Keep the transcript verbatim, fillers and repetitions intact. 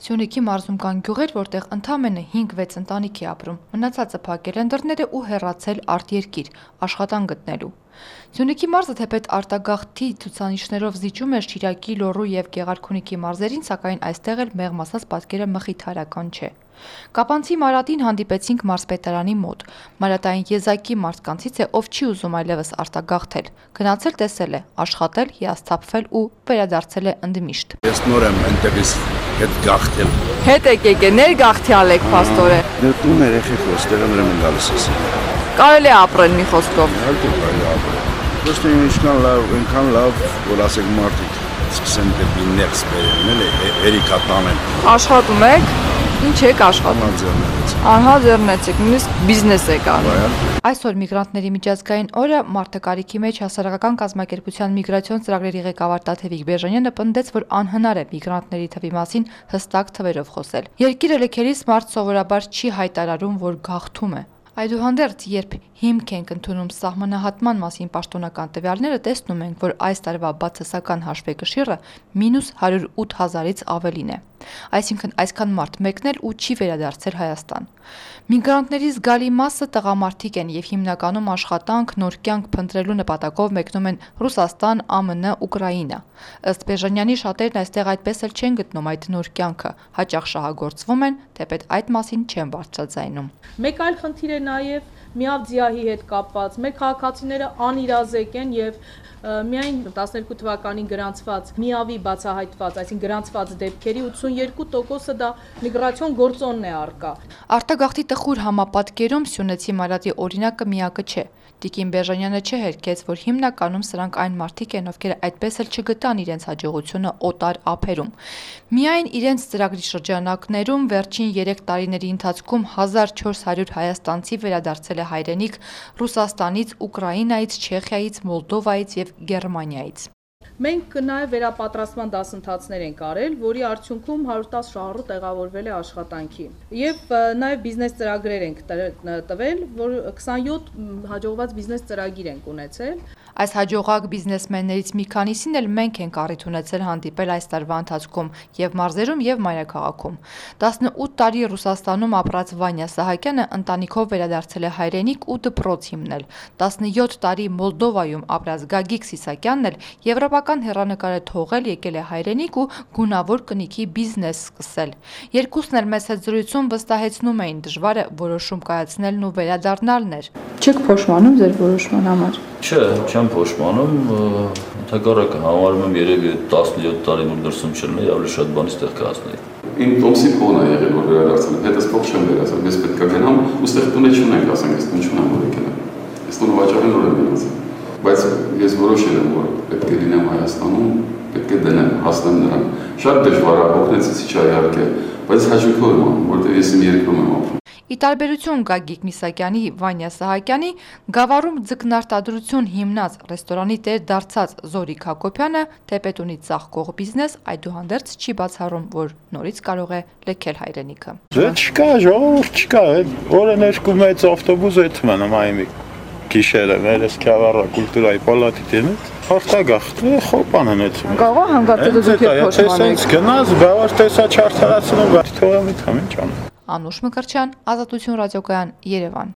Սյունիքի մարզում կան գյուղեր, որտեղ ընդամենը հինգ-վեց ընտանիք է ապրում, մնացածը փակել են դռները ու հեռացել արտերկիր, աշխատանք գտնելու։ Սյունիքի մարզը թեպետ արտագաղթի ցուցանիշներով զիջում էր Շիրակի, Լոռու եւ Գեղարքունիքի մարզերին, սակայն այստեղ էլ մեղմ ասած պատկերը մխիթարական չէ։ Կապանցի Մարատին հանդիպեցինք մարզպետարանի մոտ։ Մարատային եզակի մարդկանցից է, ով չի ուզում այլևս արտագաղթել, գնացել տեսել է, աշխատել, հիասթափվել ու վերադարձել է ընդմիշտ։ Ես նոր եմ այնտեղից հետ գաղթել։ Հետ եկեք, ներգաղթյալ եք, փաստորեն։ Տուն երեխեք ոստեղ նրեմ են գալիս ես։ Կարելի է ապրել մի խոսքով։ Հարկը կարելի է ապրել։ Ոստեղ ինչքան լավ, այնքան լավ, որ ասեք մարդիկ սկսեն դեպի ներս բերել, երիկա տանեն։ Աշխատում եք։ Ինչ եք աշխատում։ Ահա ձեռնեցեք, նույնիսկ բիզնես եք անում։ Այսօր միգրանտների միջազգային օրը մարդը կարիքի մեջ հասարակական կազմակերպության միգրացիոն ծրագրերի ղեկավար Տաթևիկ Բեժանյանը պնդեց, որ անհնար է միգրանտների թվի մասին հստակ թվերով խոսել։ Երկիրը լքելիս մարդ սովորաբար չի հայտարարում, որ գաղթում է։ Այդուհանդերձ, երբ հիմք ենք ընդունում սահմանահատման մասին պաշտոնական տվյալները, տեսնում ենք, որ այս տարվա բացասական հաշվեկշիռը մինուս հարյուր ութ հազարից ավելին է։ Այսինքն այսքան մարդ մեկնել ու չի վերադարձել Հայաստան։ Միգրանտների զգալի մասը տղամարդիկ են եւ հիմնականում աշխատանք, նոր կյանք փնտրելու նպատակով մեկնում են Ռուսաստան, ԱՄՆ, Ուկրաինա։ Ըստ Բեժանյանի շատերն այստեղ այդպես էլ չեն գտնում այդ նոր կյանքը, հաճախ շահագործվում են, թեպետ այդ մասին չեն բարձրաձայնում։ Մեկ այլ խնդիր է նաեւ միավ ձիահի հետ կապված, մեր քաղաքացիները անիրազեկ են եւ միայն տասներկու թվականին գրանցված միավի բացահայտված, այսինքն գրանցված դեպքերի ութսունյերկու տոկոսը դա միգրացիոն գործոնն է առկա։ Արտագաղթի տխուր համապատկերում Սյունեցի Մարատի օրինակը միակը չէ։ Տիկին Բեժանյանը չհերքեց, որ հիմնականում սրանք այն մարդիկ են, ովքեր այդպես էլ չգտան իրենց հաջողությունը օտար ափերում։ Միայն իրենց ծրագրի շրջանակներում վերջին երեք տարիների ընթացքում հազար չորս հարյուր հայաստանցի վերադարձել է հայրենիք Ռուսաստանից, Ուկրաինայից, Չեխիայից, Մոլդովայից եւ Գերմանիայից։ Մենք նաև վերապատրաստման դասընթացներ ենք արել, որի արդյունքում հարյուր տասը շահառու տեղավորվել է աշխատանքի։ Եվ նաև բիզնես ծրագրեր ենք տվել, որ քսանյոթ հաջողված բիզնես ծրագիր ենք ունեցել։ Այս հաջողակ բիզնեսմեններից մի քանիսին էլ մենք ենք առիթ ունեցել հանդիպել այս տարվա ընթացքում եւ մարզերում եւ մայրաքաղաքում։ տասնութ տարի Ռուսաստանում ապրած Վանյա Սահակյանը ընտանիքով վերադարձել է հայրենիք ու դպրոց հիմնել։ տասնյոթ տարի Մոլդովայում ապրած Գագիկ Սիսակյանն էլ եվրոպական հեռանկարը թողել եկել է հայրենիք ու գունավոր կնիքի բիզնես սկսել։ Երկուսն էլ մեծ հետ զրույցում վստահեցնում էին դժվարը որոշում կայացնելն ու վերադառնալն էր։ Չեք փոշմանում ձեր որոշման համար։ Չէ, չեմ փոշմանում, ընդհակառակը համարում եմ երևի տասնյոթ տարի որ դրսում չլինի, ավելի շատ բան ստեղ կհասնեի։ Իմ տոմսի փողն է եղել որ վերադարձել, հետս փող չեմ վերացել, ես պետք է գնամ ու ստեղ տուն չունենք, ասենք, ես տուն չունեմ որ եկնեմ։ Ես տունը վաճառել նոր եմ գնացել։ Բայց ես որոշել եմ որ պետք է լինեմ Հայաստանում, պետք է դնեմ, հասնեմ նրան։ Շատ դժվար է, օգնեցի չէ իհարկե, բայց հաճույքով եմ անում, որտեղ ես իմ երկրում եմ ապրում։ Ի տարբերություն Գագիկ Միսակյանի, Վանյա Սահակյանի, Գավառում ձկնարտադրություն հիմնած ռեստորանի տեր դարձած Զորիկ Հակոբյանը թեպետ ունի ծաղկող բիզնես, այդուհանդերձ չի բացառում, որ նորից կարող է լքել հայրենիքը։ Դե չկա, ժողովուրդ չկա, օրը ներկու մեծ ավտոբուս էդ մնում այմի գիշերը մեր Գավառա կուլտուրայի պալատի դենից արտագաղթ է խոպան են էդ։ Կարող հանգարցել դուք եք փոշմանել։ Գնաց, բավարար տեսա չարթարացնում, բայց թողամիտ համին չան։ Անուշ Մկրտչյան, Ազատություն ռադիոկայան, Երևան։